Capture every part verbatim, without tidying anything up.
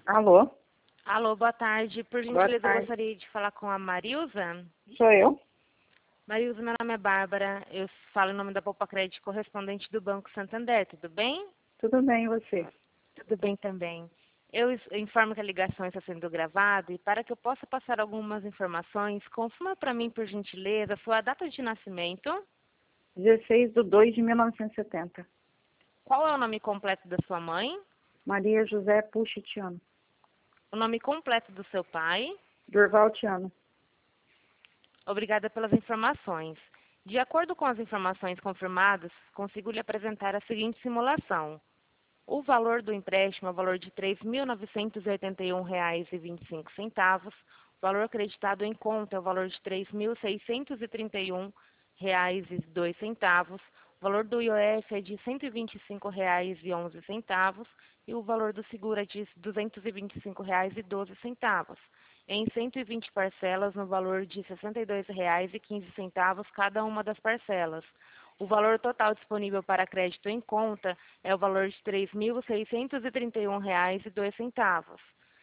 Alô? Alô, boa tarde. Por Boa gentileza, eu tarde. gostaria de falar com a Marilza. Sou eu? Marilza, meu nome é Bárbara. Eu falo em nome da Poupa Crédito, correspondente do Banco Santander. Tudo bem? Tudo bem, e você? Tudo bem também. Eu is- informo que a ligação está sendo gravada e para que eu possa passar algumas informações, confirma para mim, por gentileza, sua data de nascimento, dezesseis de dois de mil novecentos e setenta. qual é o nome completo da sua mãe, Maria José Puxitiano. o nome completo do seu pai. Durval Tiano. Obrigada pelas informações. De acordo com as informações confirmadas, consigo lhe apresentar a seguinte simulação. O valor do empréstimo é o valor de três mil novecentos e oitenta e um reais e vinte e cinco centavos. O valor acreditado em conta é o valor de três mil seiscentos e trinta e um reais e dois centavos. O valor do I O F é de cento e vinte e cinco reais e onze centavos e o valor do seguro é de duzentos e vinte e cinco reais e doze centavos. Em cento e vinte parcelas no valor de sessenta e dois reais e quinze centavos cada uma das parcelas. O valor total disponível para crédito em conta é o valor de três mil seiscentos e trinta e um reais e dois centavos.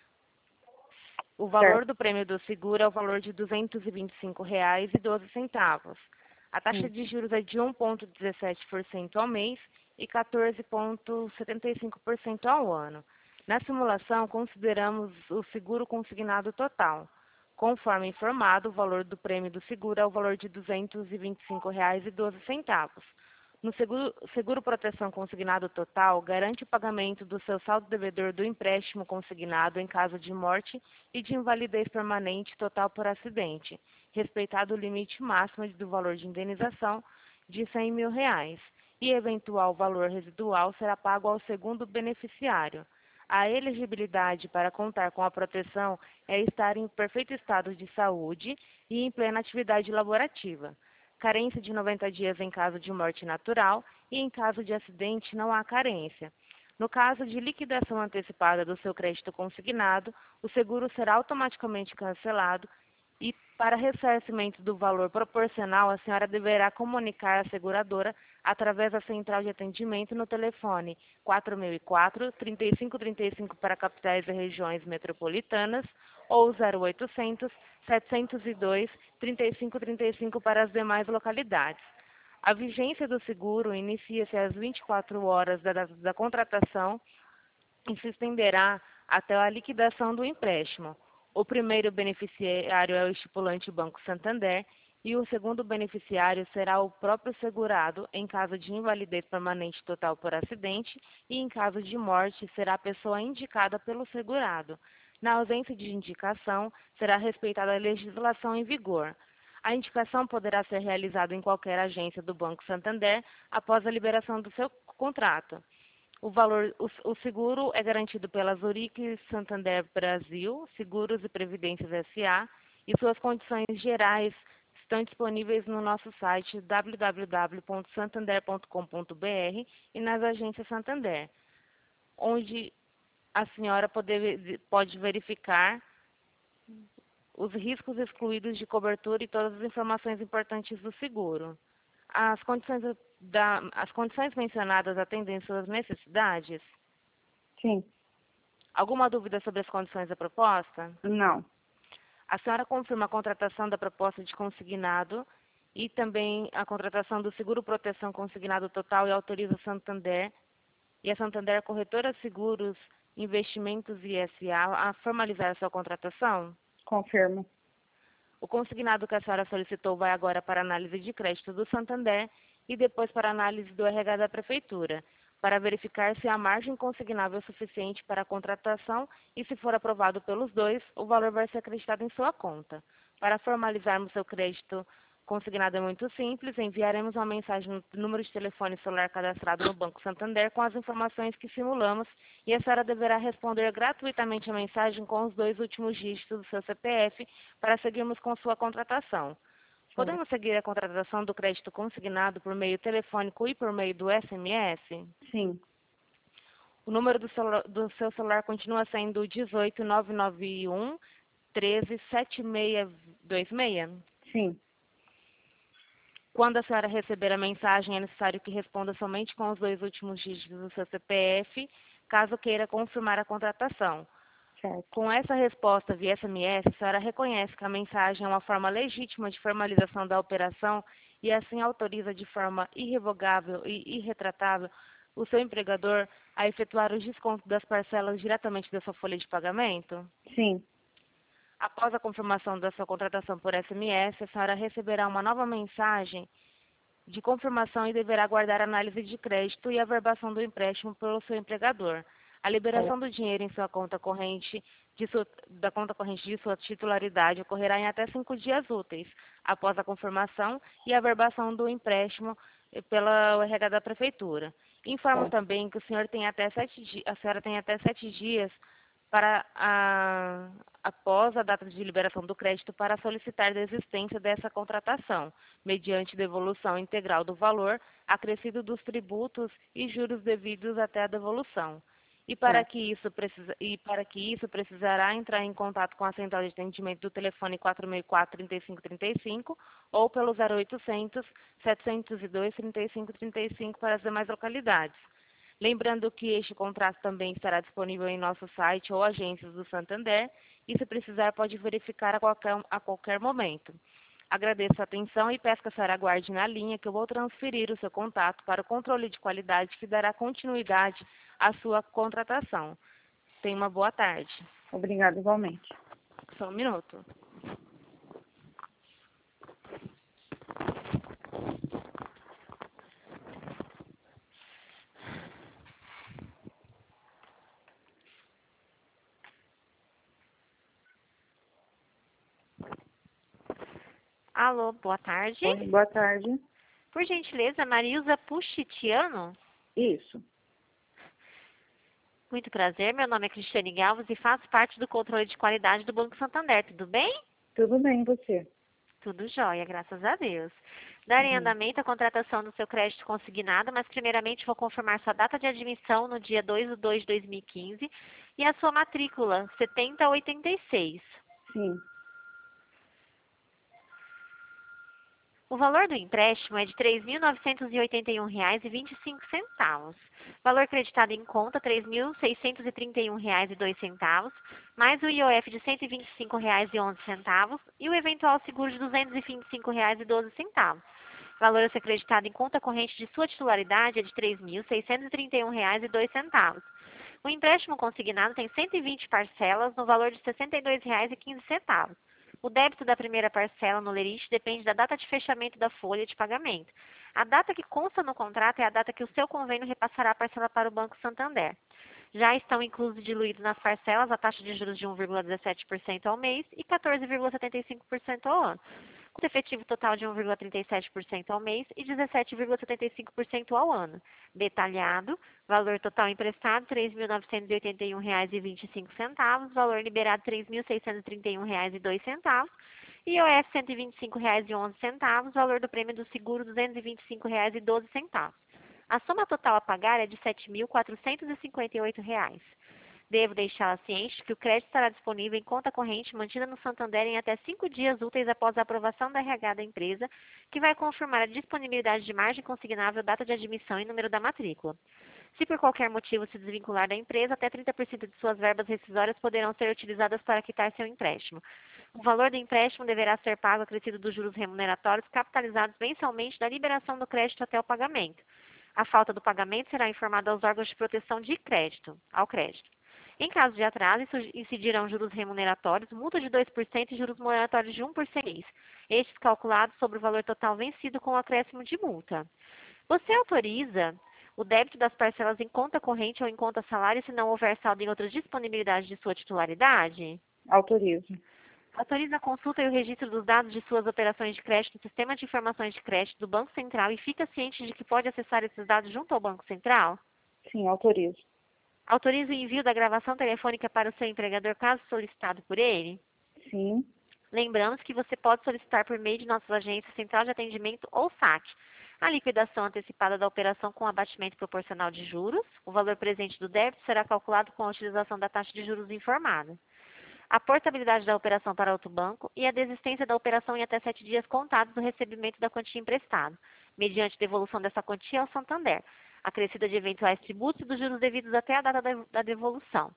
O valor Certo. do prêmio do seguro é o valor de duzentos e vinte e cinco reais e doze centavos. A taxa Sim. de juros é de um vírgula dezessete por cento ao mês e quatorze vírgula setenta e cinco por cento ao ano. Na simulação, consideramos o seguro consignado total. Conforme informado, o valor do prêmio do seguro é o valor de duzentos e vinte e cinco reais e doze centavos. No seguro, seguro proteção consignado total, garante o pagamento do seu saldo devedor do empréstimo consignado em caso de morte e de invalidez permanente total por acidente, respeitado o limite máximo do valor de indenização de cem mil reais, e eventual valor residual será pago ao segundo beneficiário. A elegibilidade para contar com a proteção é estar em perfeito estado de saúde e em plena atividade laborativa. Carência de noventa dias em caso de morte natural e em caso de acidente não há carência. No caso de liquidação antecipada do seu crédito consignado, o seguro será automaticamente cancelado e, para ressarcimento do valor proporcional, a senhora deverá comunicar à seguradora através da central de atendimento no telefone quatro mil e quatro, trinta e cinco trinta e cinco para capitais e regiões metropolitanas ou zero oitocentos, setecentos e dois, trinta e cinco trinta e cinco para as demais localidades. A vigência do seguro inicia-se às vinte e quatro horas da data da contratação e se estenderá até a liquidação do empréstimo. O primeiro beneficiário é o estipulante Banco Santander e o segundo beneficiário será o próprio segurado em caso de invalidez permanente total por acidente e em caso de morte será a pessoa indicada pelo segurado. Na ausência de indicação, será respeitada a legislação em vigor. A indicação poderá ser realizada em qualquer agência do Banco Santander após a liberação do seu contrato. O valor, o, o seguro é garantido pela Zurich Santander Brasil, Seguros e Previdências S A, e suas condições gerais estão disponíveis no nosso site w w w ponto santander ponto com ponto b r e nas agências Santander, onde a senhora pode, pode verificar os riscos excluídos de cobertura e todas as informações importantes do seguro. As condições, da, as condições mencionadas atendem suas necessidades? Sim. Alguma dúvida sobre as condições da proposta? Não. A senhora confirma a contratação da proposta de consignado e também a contratação do seguro proteção consignado total e autoriza a Santander e a Santander Corretora Seguros, Investimentos e S A a formalizar a sua contratação? Confirmo. O consignado que a senhora solicitou vai agora para análise de crédito do Santander e depois para análise do R H da Prefeitura, para verificar se a margem consignável é suficiente para a contratação e, se for aprovado pelos dois, o valor vai ser acreditado em sua conta. Para formalizarmos seu crédito consignado é muito simples, enviaremos uma mensagem no número de telefone celular cadastrado no Banco Santander com as informações que simulamos e a senhora deverá responder gratuitamente a mensagem com os dois últimos dígitos do seu C P F para seguirmos com sua contratação. Podemos seguir a contratação do crédito consignado por meio telefônico e por meio do S M S? Sim. O número do, celu do seu celular continua sendo dezoito, nove nove um, treze, sete seis dois seis? Sim. Quando a senhora receber a mensagem, é necessário que responda somente com os dois últimos dígitos do seu C P F, caso queira confirmar a contratação. Certo. Com essa resposta via S M S, a senhora reconhece que a mensagem é uma forma legítima de formalização da operação e assim autoriza de forma irrevogável e irretratável o seu empregador a efetuar os descontos das parcelas diretamente da sua folha de pagamento? Sim. Após a confirmação da sua contratação por S M S, a senhora receberá uma nova mensagem de confirmação e deverá aguardar a análise de crédito e a verbação do empréstimo pelo seu empregador. A liberação do dinheiro em sua conta corrente, de sua, da conta corrente de sua titularidade ocorrerá em até cinco dias úteis, após a confirmação e a verbação do empréstimo pela U R H da Prefeitura. Informo Certo. também que o senhor tem até sete di- a senhora tem até sete dias para a, após a data de liberação do crédito para solicitar a desistência dessa contratação, mediante devolução integral do valor acrescido dos tributos e juros devidos até a devolução. E para, Certo. que isso precisa, e para que isso precisará entrar em contato com a central de atendimento do telefone quatro seis quatro, três cinco três cinco ou pelo zero oitocentos, setecentos e dois, trinta e cinco trinta e cinco para as demais localidades. Lembrando que este contrato também estará disponível em nosso site ou agências do Santander e, se precisar, pode verificar a qualquer, a qualquer momento. Agradeço a atenção e peço que a senhora aguarde na linha que eu vou transferir o seu contato para o controle de qualidade que dará continuidade à sua contratação. Tenha uma boa tarde. Obrigada igualmente. Só um minuto. Alô, boa tarde. Oi, boa tarde. Por gentileza, Marilza Puchitiano? Isso. Muito prazer, meu nome é Cristiane Galvez e faço parte do controle de qualidade do Banco Santander, tudo bem? Tudo bem, e você? Tudo jóia, graças a Deus. Darei Uhum. andamento à contratação do seu crédito consignado, mas primeiramente vou confirmar sua data de admissão no dia dois de dois de dois mil e quinze e a sua matrícula, setenta oitenta e seis. Sim. O valor do empréstimo é de três mil novecentos e oitenta e um reais e vinte e cinco centavos. Valor creditado em conta, três mil seiscentos e trinta e um reais e dois centavos, mais o I O F de cento e vinte e cinco reais e onze centavos e o eventual seguro de duzentos e vinte e cinco reais e doze centavos. Valor a ser creditado em conta corrente de sua titularidade é de três mil seiscentos e trinta e um reais e dois centavos. O empréstimo consignado tem cento e vinte parcelas no valor de sessenta e dois reais e quinze centavos. O débito da primeira parcela no lerite depende da data de fechamento da folha de pagamento. A data que consta no contrato é a data que o seu convênio repassará a parcela para o Banco Santander. Já estão inclusos e diluídos nas parcelas a taxa de juros de um vírgula dezessete por cento ao mês e quatorze vírgula setenta e cinco por cento ao ano. Custo efetivo total de um vírgula trinta e sete por cento ao mês e dezessete vírgula setenta e cinco por cento ao ano. Detalhado, valor total emprestado três mil novecentos e oitenta e um reais e vinte e cinco centavos, valor liberado três mil seiscentos e trinta e um reais e dois centavos, I O F cento e vinte e cinco reais e onze centavos, valor do prêmio do seguro duzentos e vinte e cinco reais e doze centavos. A soma total a pagar é de sete mil quatrocentos e cinquenta e oito reais. Devo deixá-la ciente de que o crédito estará disponível em conta corrente mantida no Santander em até cinco dias úteis após a aprovação da R H da empresa, que vai confirmar a disponibilidade de margem consignável, data de admissão e número da matrícula. Se por qualquer motivo se desvincular da empresa, até trinta por cento de suas verbas rescisórias poderão ser utilizadas para quitar seu empréstimo. O valor do empréstimo deverá ser pago acrescido dos juros remuneratórios capitalizados mensalmente da liberação do crédito até o pagamento. A falta do pagamento será informada aos órgãos de proteção de crédito, ao crédito. Em caso de atraso, incidirão juros remuneratórios, multa de dois por cento e juros moratórios de um por cento, estes calculados sobre o valor total vencido com o acréscimo de multa. Você autoriza o débito das parcelas em conta corrente ou em conta salário se não houver saldo em outras disponibilidades de sua titularidade? Autorizo. Autoriza a consulta e o registro dos dados de suas operações de crédito no Sistema de Informações de Crédito do Banco Central e fica ciente de que pode acessar esses dados junto ao Banco Central? Sim, autorizo. Autoriza o envio da gravação telefônica para o seu empregador caso solicitado por ele? Sim. Lembramos que você pode solicitar por meio de nossas agências Central de Atendimento ou S A C a liquidação antecipada da operação com abatimento proporcional de juros. O valor presente do débito será calculado com a utilização da taxa de juros informada. A portabilidade da operação para outro banco e a desistência da operação em até sete dias contados do recebimento da quantia emprestada, mediante devolução dessa quantia ao Santander, acrescida de eventuais tributos e dos juros devidos até a data da devolução.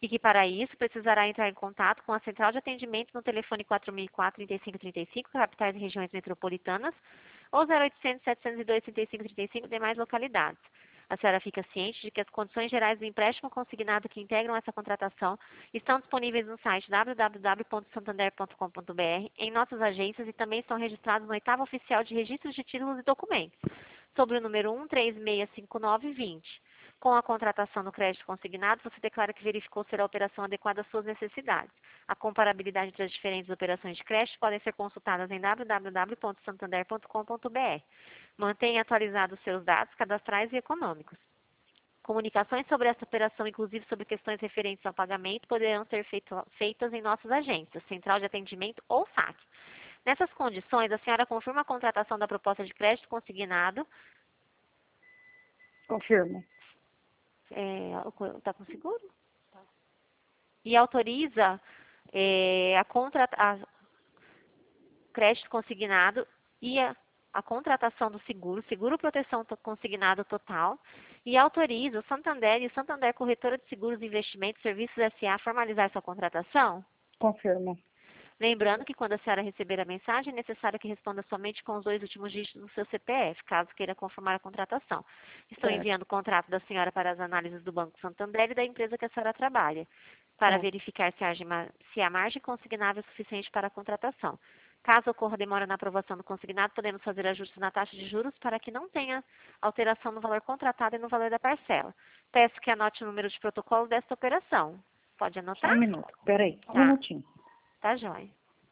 e que para isso precisará entrar em contato com a central de atendimento no telefone quatro mil e quatro, trinta e cinco trinta e cinco, capitais e regiões metropolitanas, ou zero oitocentos, setecentos e dois, trinta e cinco trinta e cinco, demais localidades. A senhora fica ciente de que as condições gerais do empréstimo consignado que integram essa contratação estão disponíveis no site w w w ponto santander ponto com ponto b r, em nossas agências e também estão registrados no oitavo oficial de registros de títulos e documentos, sobre o número um três seis cinco nove dois zero. Com a contratação do crédito consignado, você declara que verificou ser a operação adequada às suas necessidades. A comparabilidade entre as diferentes operações de crédito podem ser consultadas em w w w ponto santander ponto com ponto b r. Mantenha atualizados seus dados cadastrais e econômicos. Comunicações sobre esta operação, inclusive sobre questões referentes ao pagamento, poderão ser feito, feitas em nossas agências, Central de Atendimento ou S A C. Nessas condições, a senhora confirma a contratação da proposta de crédito consignado. Confirmo. Está é, com seguro? E autoriza é, a, contra, a crédito consignado e a, a contratação do seguro, seguro proteção consignado total, e autoriza o Santander e o Santander Corretora de Seguros e Investimentos Serviços S A a formalizar sua contratação? Confirmo. Lembrando que quando a senhora receber a mensagem, é necessário que responda somente com os dois últimos dígitos do seu C P F, caso queira confirmar a contratação. Estou certo. enviando o contrato da senhora para as análises do Banco Santander e da empresa que a senhora trabalha, para certo. verificar se, age, se a margem consignável é suficiente para a contratação. Caso ocorra demora na aprovação do consignado, podemos fazer ajustes na taxa de juros para que não tenha alteração no valor contratado e no valor da parcela. Peço que anote o número de protocolo desta operação. Pode anotar? Só um minuto. Peraí, um Tá. minutinho. Tá, joia.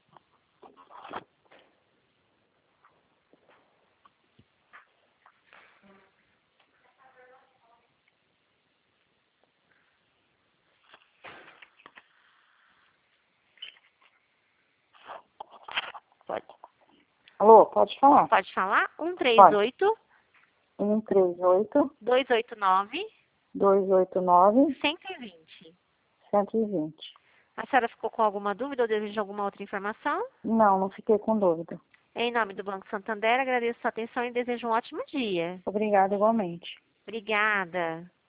Pode. Alô, pode falar. Pode falar? um três oito, um três oito, dois oito nove, dois oito nove, um zero dois zero. cento e vinte. A senhora ficou com alguma dúvida ou deseja alguma outra informação? Não, não fiquei com dúvida. Em nome do Banco Santander, agradeço a sua atenção e desejo um ótimo dia. Obrigada igualmente. Obrigada.